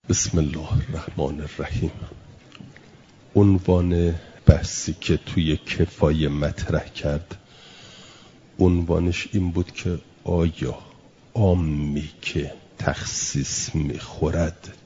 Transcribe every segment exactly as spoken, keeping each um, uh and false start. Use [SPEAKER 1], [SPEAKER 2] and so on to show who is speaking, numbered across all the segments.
[SPEAKER 1] بسم الله الرحمن الرحیم. عنوان بحثی که توی کفایه مطرح کرد عنوانش این بود که آیا عامی که تخصیص میخورد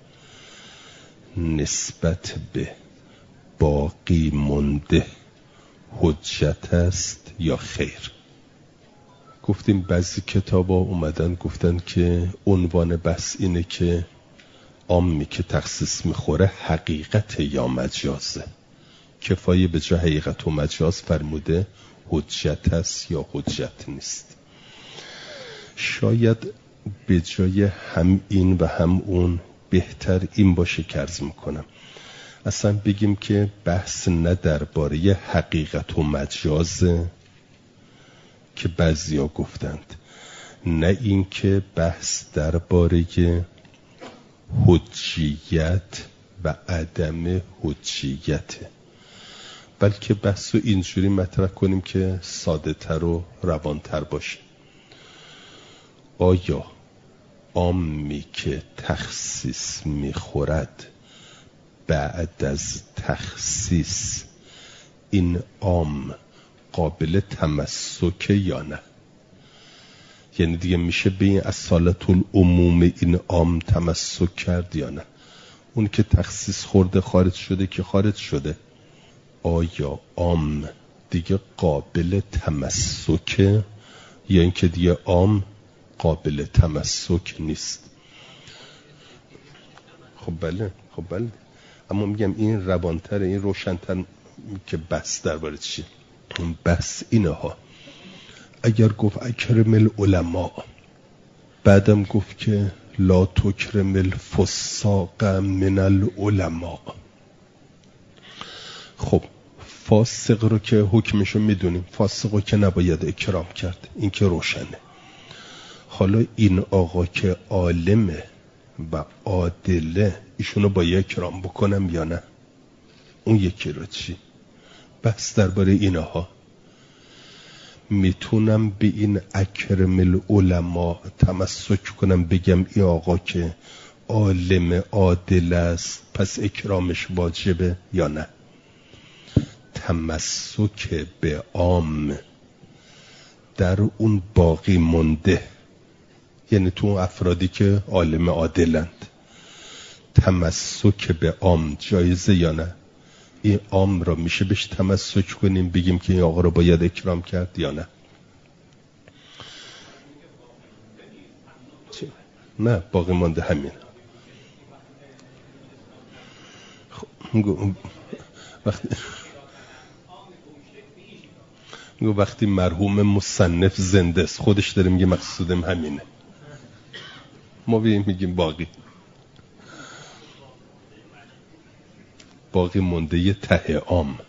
[SPEAKER 1] نسبت به باقی مونده حجت است یا خیر؟ گفتیم بعضی کتابا اومدن گفتن که عنوان بحث اینه که عامی که تخصیص میخوره حقیقت یا مجازه. کفایه به جای حقیقت و مجاز فرموده حجت است یا حجت نیست. شاید به جای هم این و هم اون بهتر این باشه که عرض میکنم اصلا بگیم که بحث نه درباره حقیقت و مجازه که بعضیا گفتند، نه این که بحث درباره حجیت و عدم حجیته، بلکه بحث رو اینجوری مطرح کنیم که ساده تر و روانتر باشه. آیا عامی که تخصیص میخورد بعد از تخصیص این عام قابل تمسک یا نه؟ یعنی دیگه میشه به این اصالت العموم این عام تمسک کرد یا نه؟ اون که تخصیص خورده خارج شده که خارج شده. آیا عام دیگه قابل تمسک یا اینکه دیگه عام قابل تمسک نیست؟ خب بله خب بله اما میگم این روانتر، این روشنتر که بحث درباره چیه. اون بحث اینه ها. اگر گفت اکرم العلماء، بعدم گفت که لا تکرم الفساق من العلماء. خب فاسق رو که حکمشو میدونیم، فاسق رو که نباید اکرام کرد، این که روشنه. حالا این آقا که عالمه و عادله ایشونو باید اکرام بکنم یا نه؟ اون یکی رو چی؟ بحث درباره اینها. میتونم به این اکرم العلماء تمسک کنم بگم این آقا که عالم عادل است پس اکرامش واجبه یا نه؟ تمسک به عام در اون باقی مونده، یعنی تو اون افرادی که عالم عادلند، تمسک به عام جایزه یا نه؟ این عام را میشه بهش تمسک کنیم بگیم که این آقا رو باید اکرام کرد یا نه؟ نه باقی مانده همین. وقتی وقتی مرحوم مصنف زنده است خودش داره میگه مقصودم همینه، ما میگیم باقی باقی مونده یه ته عام.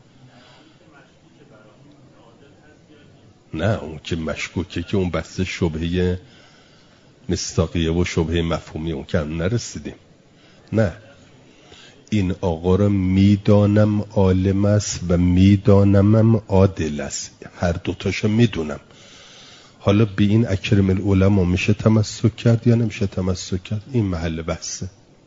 [SPEAKER 1] نه اون که مشکوکه که اون بحث شبهه مصداقیه و شبهه مفهومی اون که هم نرسیدیم. نه این آقا را میدانم عالم است و میدانمم عادل است، هر دوتاشو میدونم. حالا به این اکرم العلماء میشه تمسک کرد یا نمیشه تمسک کرد؟ این محل بحثه.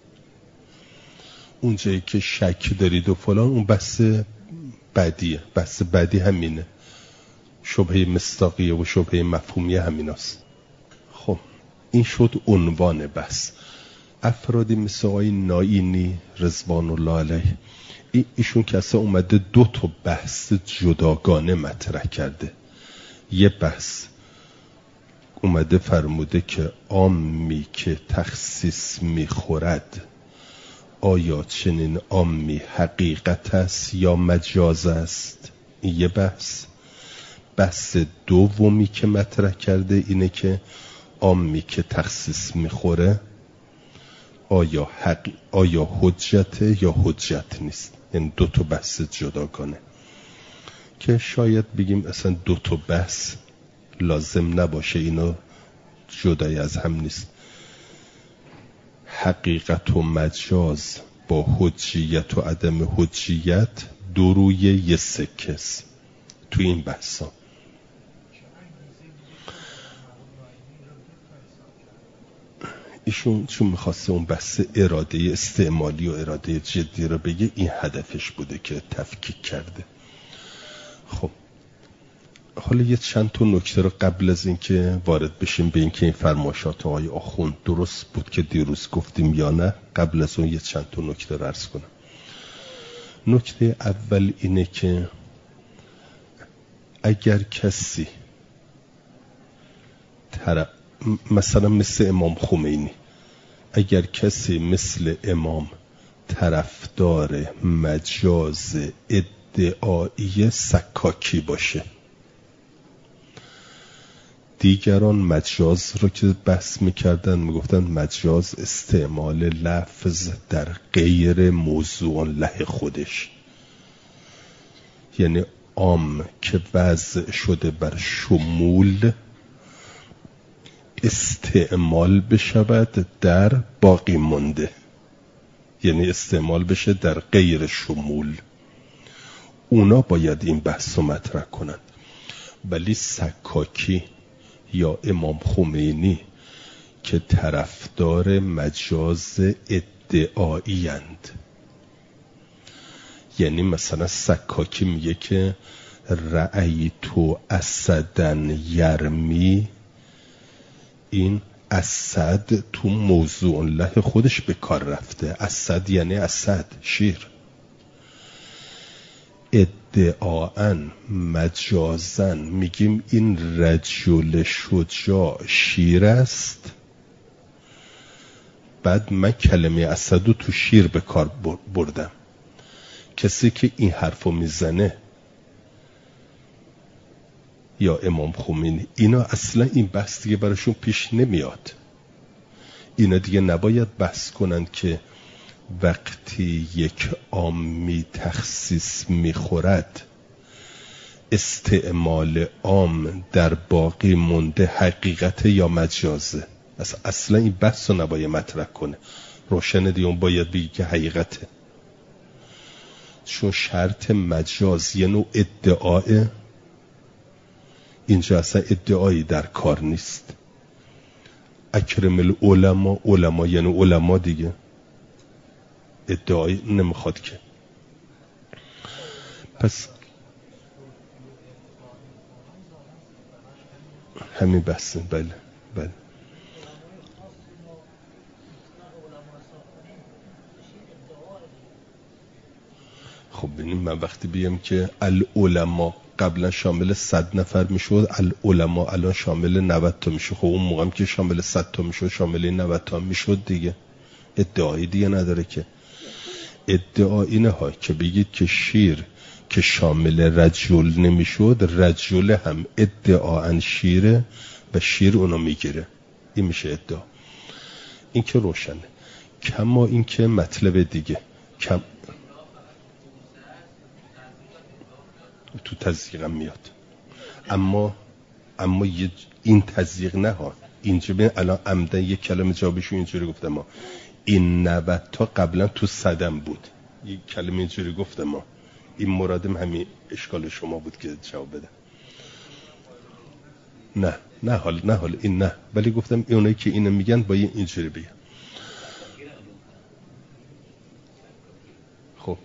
[SPEAKER 1] اونجایی که شک دارید و فلان اون بحث بعدیه. بحث بعدی همینه، شبهه مصداقیه و شبهه مفهومی همیناست. خب این شد عنوان بحث. افرادی مثل آقای نائینی رضوان الله علیه، ایشون که اصلا اومده دو تا بحث جداگانه مطرح کرده. یه بحث اومده فرموده که عامی که تخصیص میخورد آیا چنین عامی حقیقت است یا مجاز است؟ این یه بحث. بحث دومی که مطرح کرده اینه که عامی که تخصیص میخوره آیا حق آیا حجته یا حجت نیست. یعنی دو تا بحث جداگانه که شاید بگیم اصلا دو تا بحث لازم نباشه، اینا جدای از هم نیست. حقیقت و مجاز با حجیت و عدم حجیت دو روی یه سکه است تو این بحثا. ایشون چون میخواسته اون بحث اراده استعمالی و اراده جدی رو بگه، این هدفش بوده که تفکیک کرده. خب حالا یه چند تا نکته رو قبل از اینکه وارد بشیم به اینکه این فرمایشات آقای آخوند درست بود که دیروز گفتیم یا نه، قبل از اون یه چند تا نکته رو عرض کنم. نکته اول اینه که اگر کسی تر... مثلا مثل امام خمینی، اگر کسی مثل امام طرفدار مجاز ادعایی سکاکی باشه، دیگران مجاز رو که بحث میکردن میگفتن مجاز استعمال لفظ در غیر موضوع له خودش، یعنی عام که وضع شده بر شمول استعمال بشود در باقی مونده، یعنی استعمال بشه در غیر شمول. اونا باید این بحث رو مطرح کنند. ولی سکاکی یا امام خمینی که طرفدار مجاز ادعایی اند، یعنی مثلا سکاکی میگه که رأیتو اسدن یرمی، این اسد تو موضوع له خودش به کار رفته. اسد یعنی اسد، شیر. ادعاً مجازن میگیم این رجل شجاع شیر است، بعد من کلمه اسد رو تو شیر به کار بردم. کسی که این حرفو میزنه یا امام خمینی، اینا اصلا این بحث دیگه براشون پیش نمیاد. اینا دیگه نباید بحث کنن که وقتی یک عامی تخصیص میخورد استعمال عام در باقی مونده حقیقت یا مجازه. اصلا, اصلا این بحث رو نباید مطرح کنه. روشن دیگه اون باید بگی که حقیقته، چون شرط مجاز یه نوع ادعاه. اینجا اصلا ادعایی در کار نیست. اکرم العلماء، علما یعنی علما دیگه، ادعایی نمیخواد که. پس همین بحثه. بله بله. خب ببینیم، من وقتی بیم که العلماء قبلا شامل صد نفر میشد، العلماء الان شامل نود تا میشه. خب اون موقع هم که شامل صد تا میشد شامل نود تا میشد دیگه. ادعایی دیگه نداره که. ادعا اینه ها که بگید که شیر که شامل رجل نمیشد، رجل هم ادعاً شیره و شیر اونو میگیره. این میشه ادعا. این که روشنه. کما این که مطلب دیگه کم تو تزییقم میاد، اما اما این تزییق نه ها. اینجا ببین الان عمدن یک کلمه جوابشو اینجوری گفتم ما، این نود تا قبلا تو صدم بود، یک کلمه اینجوری گفتم ما. این مرادم همین اشکال شما بود که جواب بده. نه نه حال نه حال این نه، ولی گفتم اونایی که اینو میگن با اینجوری بگن. خب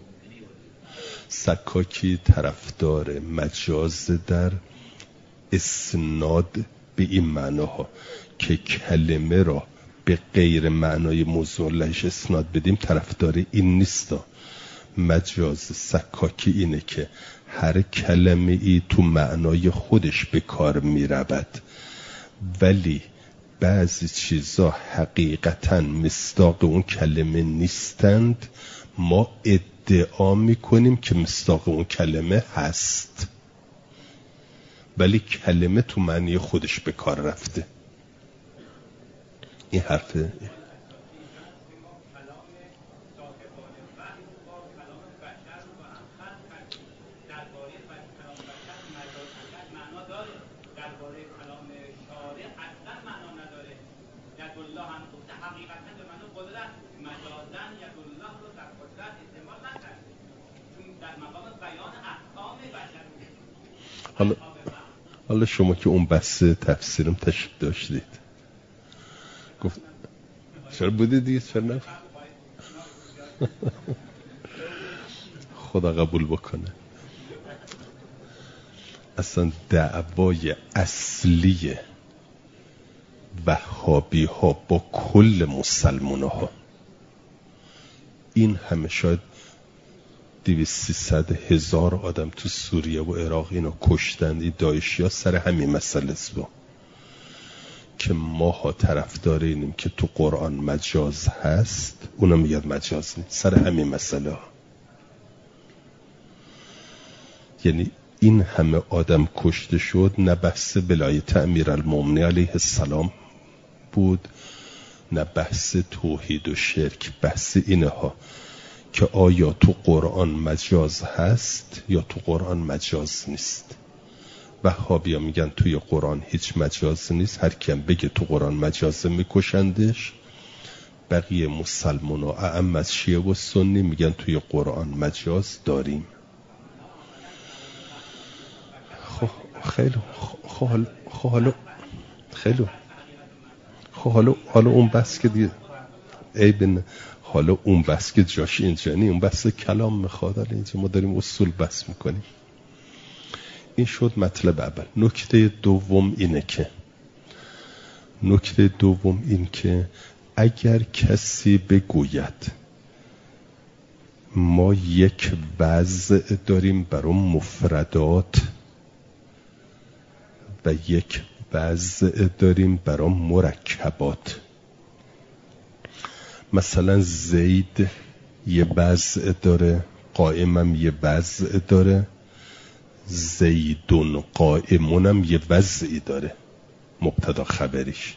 [SPEAKER 1] سکاکی طرفدار مجاز در اسناد به این معناها که کلمه را به غیر معنای موضوع لهش اسناد بدیم، طرفدار این نیستا. مجاز سکاکی اینه که هر کلمه ای تو معنای خودش به کار می رود، ولی بعضی چیزا حقیقتا مصداق اون کلمه نیستند، ما ادعا می کنیم که مصداق اون کلمه هست، ولی کلمه تو معنی خودش به کار رفته. این حرفه. حالا حالا شما که اون بحث تفسیرم تشریح داشتید، گفت چرا بوده دیگه؟ چرا نه؟ خدا قبول بکنه. اصلا دعوای اصلی وهابی ها با کل مسلمان ها این همه، شاید دویست سیصد هزار آدم تو سوریه و عراق اینو کشتن، این داعشی ها سر همین مسئله است که ما ها طرفدار اینیم که تو قرآن مجاز هست، اونا میگن مجاز نیست، سر همین مسئله ها. یعنی این همه آدم کشته شد، نه بحث ولایت امیرالمومنین علیه السلام بود، نه بحث توحید و شرک، بحث اینها که آیا تو قرآن مجاز هست یا تو قرآن مجاز نیست. وهابیا میگن توی قرآن هیچ مجاز نیست، هر کیم بگه تو قرآن مجازه میکشندش. بقیه مسلمان و اعم از شیعه و سنی میگن توی قرآن مجاز داریم. خب خیلی خب حالا خیلی خب حالا حالا اون بس که دیگه عیب، حالا اون بس که جاش اینجا نی، اون بس کلام میخواد. حالا اینجا ما داریم اصول بس میکنیم. این شد مطلب اول. نکته دوم اینه که نکته دوم این که اگر کسی بگوید ما یک وضع داریم برای مفردات و یک وضع داریم برای مرکبات، مثلا زید یه وضع داره، قائمم یه وضع داره، زیدون قائمونم یه وضعی داره، مبتدا خبریش.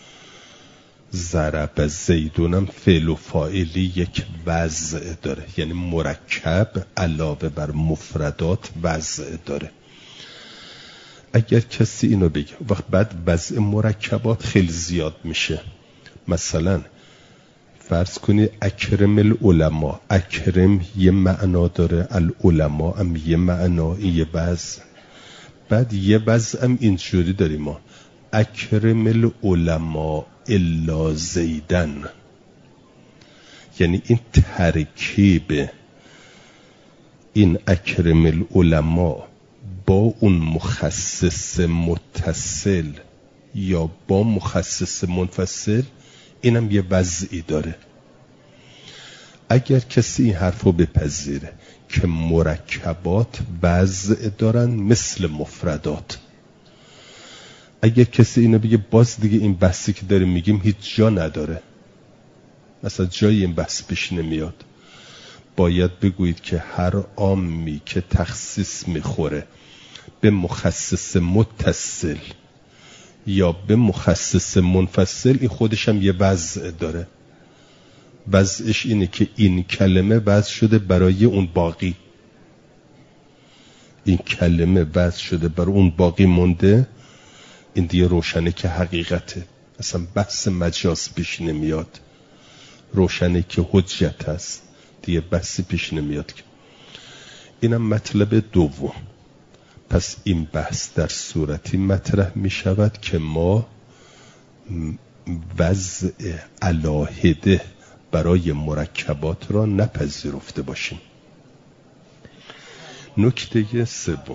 [SPEAKER 1] ضرب زیدونم فعل و فاعلی یک وضع داره، یعنی مرکب علاوه بر مفردات وضع داره. اگر کسی اینو بگه وقت بعد وضع مرکبات خیلی زیاد میشه. مثلا فرض کنی اکرم العلماء، اکرم یه معنا داره، العلماء هم یه معنا، یه وضع. بعد یه وضع هم اینجوری داریم ما، اکرم العلماء الا زیدن، یعنی این ترکیب این اکرم العلماء با اون مخصص متصل یا با مخصص منفصل، اینم یه وضعی داره. اگر کسی این حرفو بپذیره که مرکبات وضع دارن مثل مفردات، اگر کسی اینو بگه باز دیگه این بحثی که داریم میگیم هیچ جا نداره، مثلا جای این بحث پیش نمیاد. باید بگویید که هر عامی که تخصیص میخوره به مخصص متصل یا به مخصص منفصل، این خودش هم یه وضع داره. وضعش اینه که این کلمه وضع شده برای اون باقی، این کلمه وضع شده برای اون باقی مونده. این دیگه روشنه که حقیقته، اصلا بحث مجاز پیش نمیاد. روشنه که حجت هست، دیگه بحثی پیش نمیاد. اینم مطلب دوم. پس این بحث در صورتی مطرح می شود که ما وضع علاهده برای مرکبات را نپذیرفته باشیم. نکته سوم،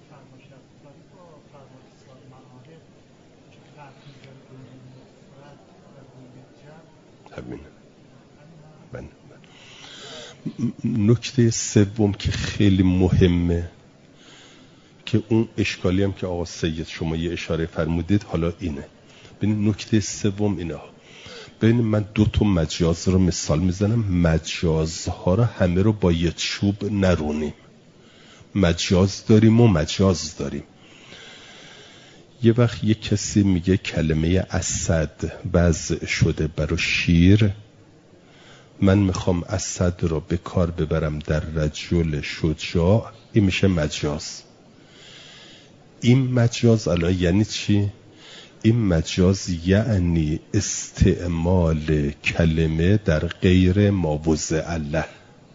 [SPEAKER 1] همین من نکته سوم که خیلی مهمه، که اون اشکالی هم که آقا سید شما یه اشاره فرمودید، حالا اینه. ببین نکته سوم اینه. ببین من دو تا مجاز رو مثال میزنم. مجازها رو همه رو با یه چوب نرونیم. مجاز داریم و مجاز داریم. یه وقت یه کسی میگه کلمه اسد وضع شده برای شیر، من میخوام اسد رو به کار ببرم در رجل شجاع، این میشه مجاز. این مجاز الان یعنی چی؟ این مجاز یعنی استعمال کلمه در غیر ما وضع له.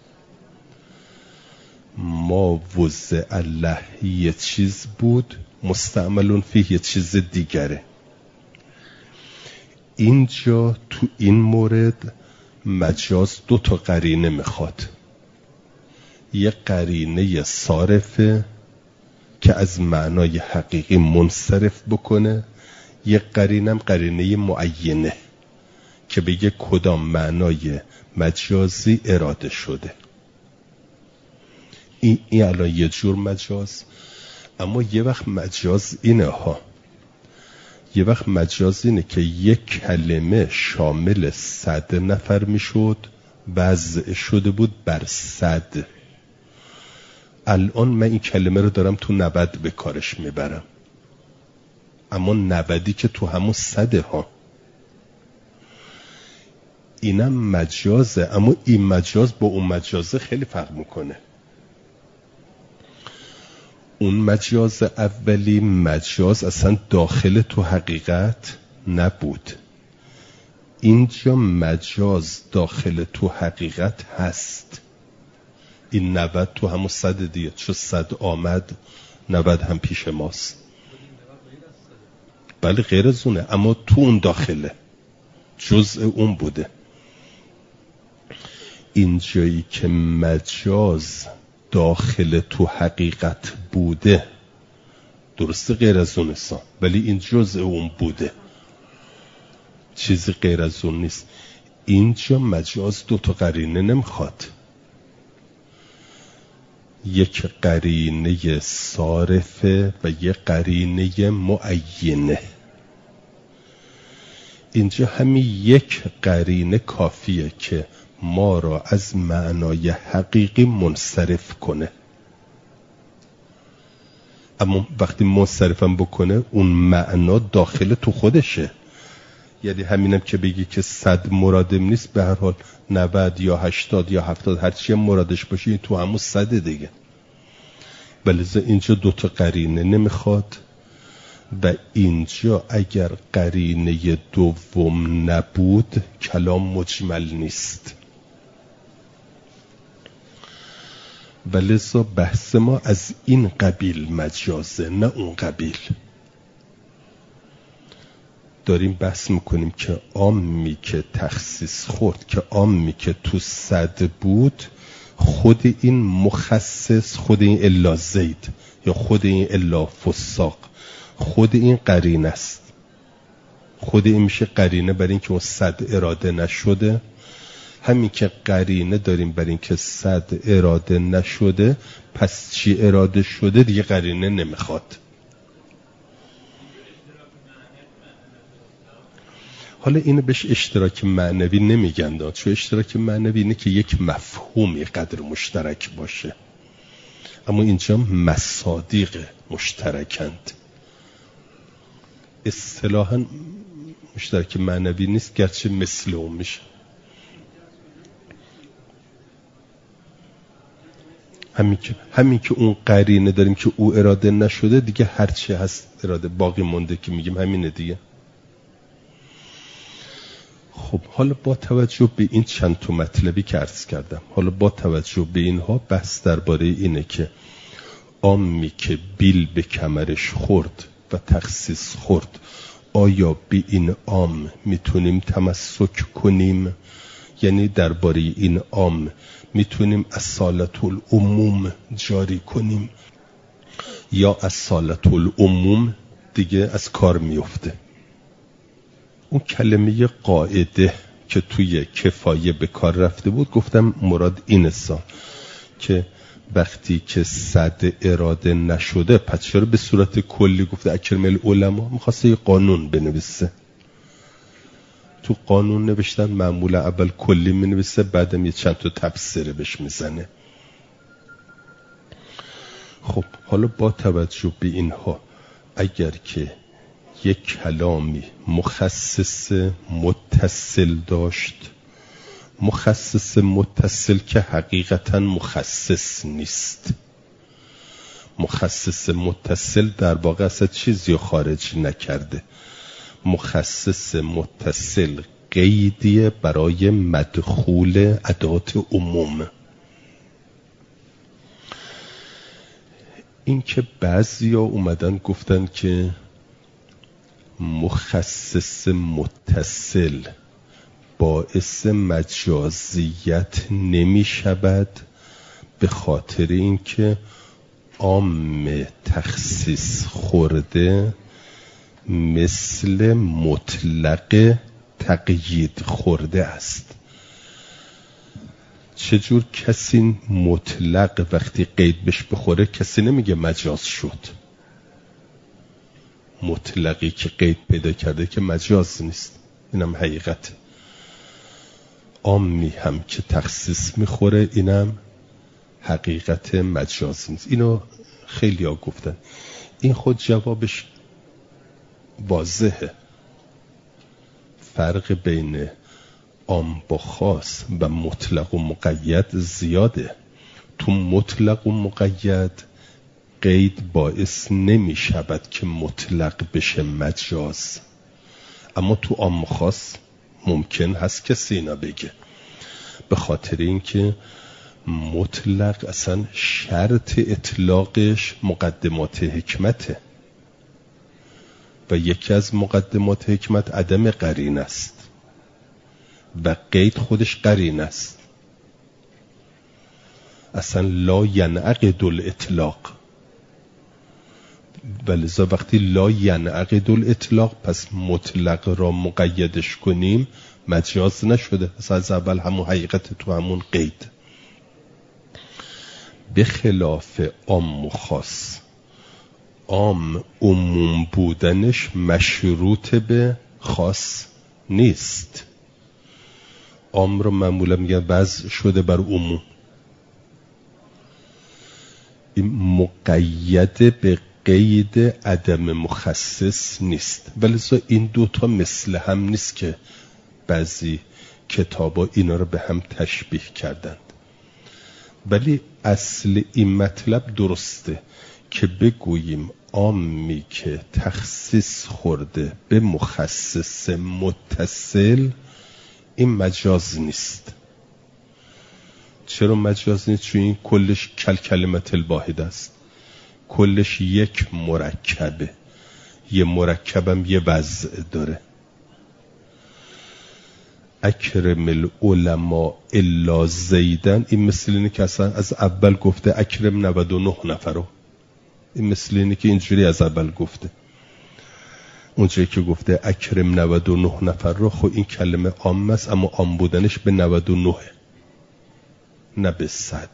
[SPEAKER 1] ما وضع له یه چیز بود، مستعملون فیه یه چیز دیگره. اینجا تو این مورد مجاز دو تا قرینه میخواد. یه قرینه صارفه که از معنای حقیقی منصرف بکنه، یه قرینه هم قرینه معینه که بگه کدام معنای مجازی اراده شده. این, این الان یه جور مجاز. اما یه وقت مجاز اینه ها، یه وقت مجاز اینه که یک کلمه شامل صد نفر میشد، وضع شده بود بر صد. الان من این کلمه رو دارم تو نود به کارش میبرم، اما نودی که تو همون صده ها. اینم مجازه، اما این مجاز با اون مجازه خیلی فرق میکنه. اون مجاز اولی مجاز اصلا داخل تو حقیقت نبود. اینجا مجاز داخل تو حقیقت هست. این نود تو همون صد دیگه، چون صد آمد نود هم پیش ماست. بله غیر از اونه، اما تو اون داخله، جزء اون بوده. اینجایی که مجاز داخل تو حقیقت بوده، درسته غیر از اون نیست، ولی این جزء اون بوده، چیزی غیر از اون نیست. اینجا مجاز دو تا قرینه نمیخواد، یک قرینه صارفه و یک قرینه معینه. اینجا همین یک قرینه کافیه که ما را از معنای حقیقی منصرف کنه. اما وقتی منصرفم بکنه اون معنا داخل تو خودشه. یعنی همینم که بگی که صد مرادم نیست، به هر حال نود یا هشتاد یا هفتاد هرچی مرادش باشه این تو همون صد دیگه. بلکه اینجا دوتا قرینه نمیخواد و اینجا اگر قرینه دوم نبود کلام مجمل نیست. ولذا بحث ما از این قبیل مجازه، نه اون قبیل. داریم بحث میکنیم که عامی که تخصیص خورد، که عامی که تو صد بود، خود این مخصص، خود این الا زید یا خود این الا فساق، خود این قرینه است. خود این میشه قرینه برای این که اون صد اراده نشده. همین که قرینه داریم برای این که صد اراده نشده، پس چی اراده شده دیگه قرینه نمیخواد. حالا اینو بهش اشتراک معنوی نمیگن داد، چون اشتراک معنوی اینه که یک مفهومی قدر مشترک باشه، اما اینجا مصادیق مشترکند. اصطلاحاً مشترک معنوی نیست، گرچه مثل اون میشه. همین که همین که اون قرینه داریم که او اراده نشده، دیگه هرچی هست اراده باقی مونده که میگیم همینه دیگه. خب حالا با توجه به این چند تا مطلبی که عرض کردم، حالا با توجه به اینها بحث درباره اینه که عامی که بیل به کمرش خورد و تخصیص خورد، آیا به این عام میتونیم تمسک کنیم؟ یعنی درباره این عام میتونیم اصالت العموم جاری کنیم یا اصالت العموم دیگه از کار میفته؟ اون کلمه قاعده که توی کفایه به کار رفته بود، گفتم مراد اینسا که وقتی که صد اراده نشده، پس چرا به صورت کلی گفته اکرم العلماء؟ میخواسته یه قانون بنویسه. تو قانون نوشتن معمولا اول کلی مینویسه، بعدم یه چند تا تفسیر بهش میزنه. خب حالا با توجه به اینها، اگر که یک کلامی مخصص متصل داشت، مخصص متصل که حقیقتا مخصص نیست، مخصص متصل در واقع اصلا چیزی خارج نکرده، مخصص متصل قیدیه برای مدخول ادات عموم. این که بعضی ها اومدن گفتن که مخصص متصل باعث مجازیت نمی شود، به خاطر اینکه عام تخصیص خورده مثل مطلق تقیید خورده است. چجور کسی مطلق وقتی قید بهش بخوره کسی نمیگه مجاز شد؟ مطلقی که قید پیدا کرده که مجاز نیست، اینم حقیقته. عامی هم که تخصیص میخوره اینم حقیقت مجاز نیست. اینو خیلی ها گفتن، این خود جوابش واضحه. فرق بین عام با خاص و مطلق و مقید زیاده. تو مطلق و مقید قید باعث نمی شود که مطلق بشه مجاز، اما تو عام خاص ممکن هست کسی اینا بگه، به خاطر اینکه مطلق اصلا شرط اطلاقش مقدمات حکمته و یکی از مقدمات حکمت عدم قرین است و قید خودش قرین است. اصلا لا ینعقد الاطلاق، ولذا وقتی لا ینعقد الاطلاق پس مطلق را مقیدش کنیم مجاز نشده، اصلا از اول همون حقیقت تو همون قید. به خلاف عام و خاص، عام عموم بودنش مشروط به خاص نیست. عام رو معمولا میگن وضع شده بر عموم، این مقید به قید عدم مخصص نیست. ولذا این دوتا مثل هم نیست که بعضی کتابا اینا رو به هم تشبیه کردند. ولی اصل این مطلب درسته که بگوییم عامی که تخصیص خورده به مخصص متصل این مجاز نیست. چرا مجاز نیست؟ چون این کلش کل کلمت الواحد است، کلش یک مرکبه، یه مرکبم یه وضع داره. اکرم العلماء الا زیدن، این مثل اینه که اصلا از اول گفته اکرم نود و نه نفر رو، این مثل اینه که اینجوری از اول گفته. اونجایی که گفته اکرم نود و نه نفر رو، خب این کلمه عام است اما عام بودنش به نود و نه نه به صد.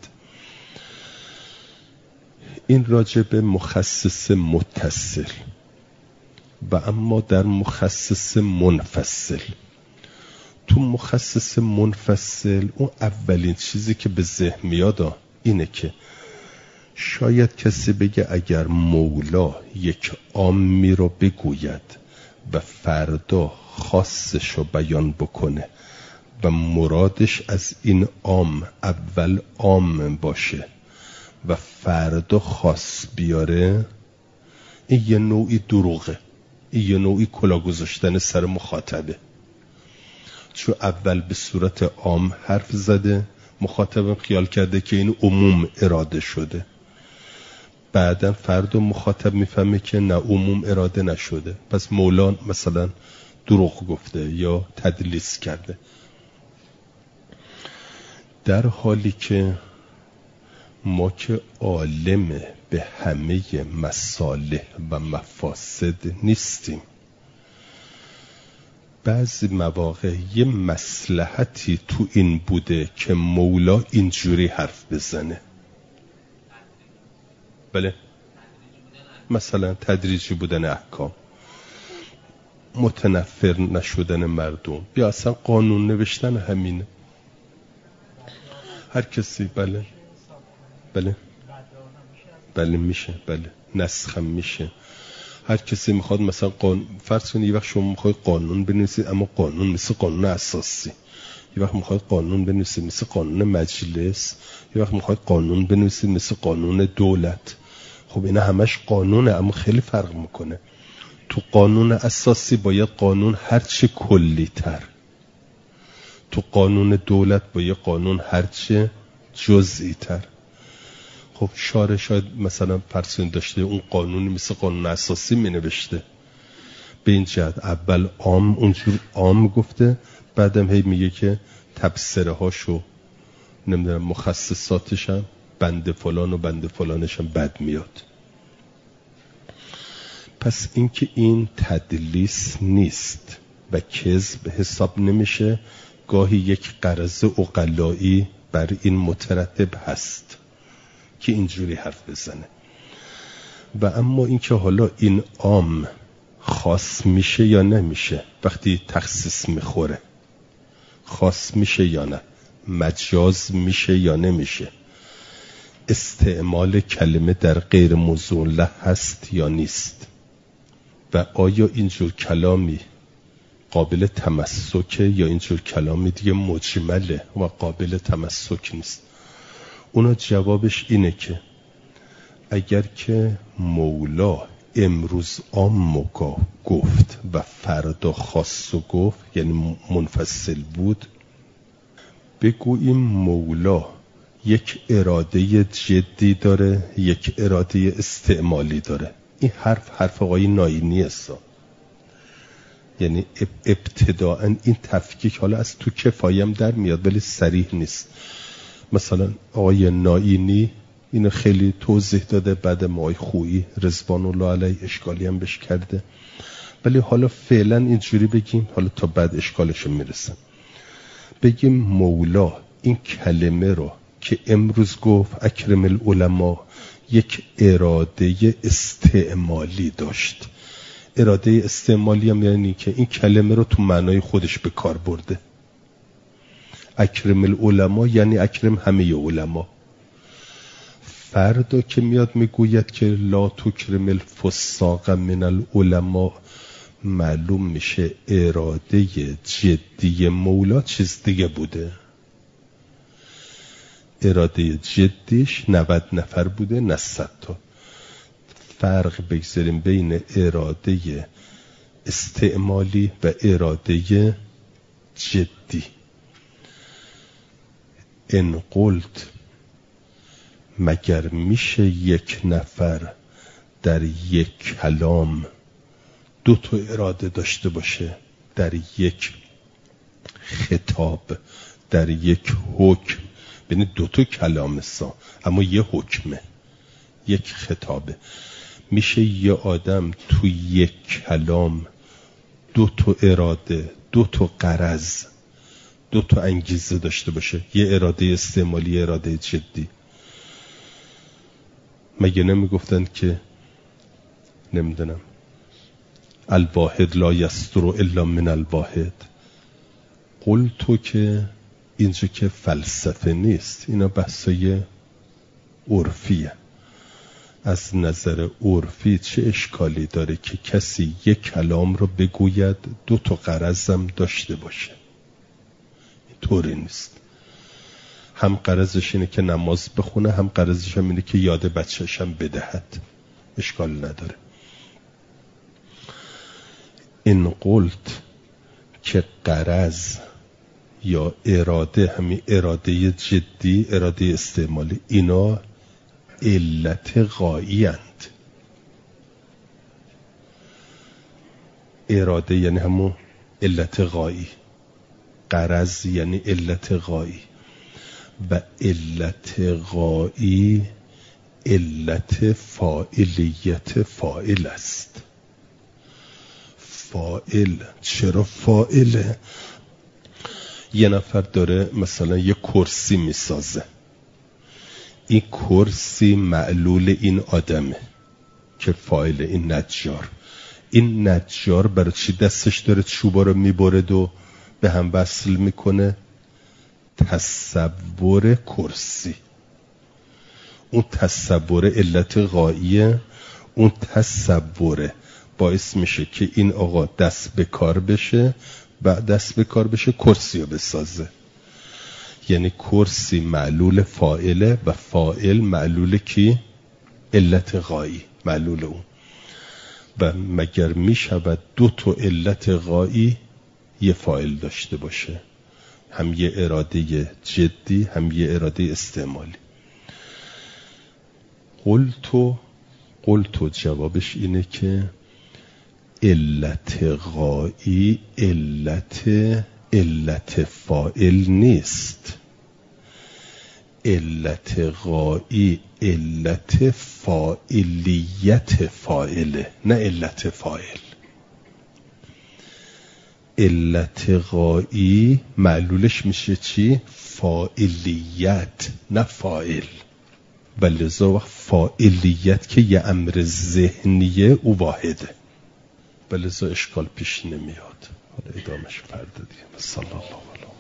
[SPEAKER 1] این راجع به مخصص متصل. و اما در مخصص منفصل، تو مخصص منفصل اون اولین چیزی که به ذهن میاد اینه که شاید کسی بگه اگر مولا یک عامی رو بگوید و فردا خاصش رو بیان بکنه و مرادش از این عام اول عام باشه و فردا خاص بیاره، این یه نوعی دروغه، این یه نوعی کلا گذاشتن سر مخاطبه. چون اول به صورت عام حرف زده، مخاطبم خیال کرده که این عموم اراده شده، بعدا فردا مخاطب میفهمه که نه عموم اراده نشده، پس مولا مثلا دروغ گفته یا تدلیس کرده. در حالی که ما که عالم به همه مصالح و مفاسد نیستیم، بعضی مواقع یه مصلحتی تو این بوده که مولا اینجوری حرف بزنه. بله، مثلا تدریجی بودن احکام، متنفر نشدن مردم، یا اصلا قانون نوشتن همینه. هر کسی بله بله بله میشه، بله نسخ هم میشه. هر کسی میخواد مثلا قانون، فرض کنید یه وقت شما میخواید قانون بنویسید اما قانون مثل قانون اساسی، یه وقت میخواید قانون بنویسید مثل قانون مجلس، یه وقت میخواید قانون بنویسید مثل قانون دولت. خب اینا همش قانونه اما خیلی فرق میکنه. تو قانون اساسی باید قانون هرچه کلی تر، تو قانون دولت باید قانون هرچه جزئی تر. خب شارع شاید مثلا فرض داشته اون قانونی مثل قانون اساسی می نوشته، به این جهت اول عام اونجور عام گفته، بعدم هی میگه که تبصره هاشو نمیدونم مخصصاتش هم بند فلان و بند فلانش هم بد میاد. پس اینکه این تدلیس نیست و کذب حساب نمیشه، گاهی یک غرض عقلایی بر این مترتب هست که اینجوری حرف بزنه. و اما اینکه حالا این عام خاص میشه یا نمیشه وقتی تخصیص میخوره، خاص میشه یا نه، مجاز میشه یا نمیشه، استعمال کلمه در غیر موضوع له هست یا نیست، و آیا اینجور کلامی قابل تمسکه یا اینجور کلامی دیگه مجمله و قابل تمسک نیست. اونا جوابش اینه که اگر که مولا امروز عام گفت و فردا خاص و گفت، یعنی منفصل بود، بگوییم مولا یک اراده جدی داره، یک اراده استعمالی داره. این حرف حرف آقای ناینی است، یعنی ابتداءً این تفکیک حالا از تو کفایم در میاد ولی صریح نیست. مثلا آقای ناینی اینو خیلی توضیح داده، بعد ما آقای خویی رضوان الله علیه اشکالی هم بش کرده، ولی حالا فعلا اینجوری بگیم، حالا تا بعد اشکالشو میرسم، بگیم مولا این کلمه رو که امروز گفت اکرم العلماء یک اراده استعمالی داشت. اراده استعمالی هم یعنی که این کلمه رو تو معنای خودش به کار برده. اکرم العلماء یعنی اکرم همه علما. فردا که میاد میگوید که لا تکرم الفساق من العلماء، معلوم میشه اراده جدی مولا چیز دیگه بوده. اراده جدیش نود نفر بوده نه صد تا. فرق بگذاریم بین اراده استعمالی و اراده جدی. ان قلت، مگر میشه یک نفر در یک کلام دو تا اراده داشته باشه؟ در یک خطاب، در یک حکم، ببین دو تا کلام سا اما یه حکمه، یک خطابه. میشه یه آدم تو یک کلام دو تا اراده، دو تا غرض، دو تا انگیزه داشته باشه؟ یه اراده استعمالی، یه اراده جدی. مگه نمیگفتن که نمیدونم الواحد لا یستر الا من الواحد؟ قل تو که اینجا که فلسفه نیست، اینا بحثای عرفیه. از نظر عرفی چه اشکالی داره که کسی یک کلام رو بگوید دو تا غرضم داشته باشه؟ اینطوری نیست. هم غرضش اینه که نماز بخونه، هم غرضش هم اینه که یاد بچه‌ش هم بدهد. اشکال نداره. این قلت که غرض یا اراده، همین اراده جدی، اراده استعمالی، اینا علت غایی اند. اراده یعنی همون علت غایی، غرض یعنی علت غایی، و علت غایی علت فاعلیت فاعل است. فاعل چرا فاعله؟ یه نفر داره مثلا یه کرسی میسازه، این کرسی معلول این آدمه که فاعل، این نجار. این نجار برای چی دستش داره چوبا رو میبرد و به هم وصل میکنه؟ تصور کرسی. اون تصور علت غاییه، اون تصور باعث میشه که این آقا دست به کار بشه، بعد دست به کار بشه کرسی رو بسازه. یعنی کرسی معلول فاعله و فاعل معلول کی؟ علت غایی، معلول اون. و مگر میشود دو تا علت غایی یه فاعل داشته باشه؟ هم یه اراده جدی، هم یه اراده استعمالی. قلتو قلتو جوابش اینه که علت غایی علت علت فاعل نیست. علت غایی علت فاعلیت فاعله، نه علت فاعل. علت غایی معلولش میشه چی؟ فاعلیت، نه فاعل. و لذا وقت فاعلیت که یه امر ذهنیه او واحده، و لذا اشکال پیش نمیاد. حالا ادامش فردا دیگه. صلی الله علیه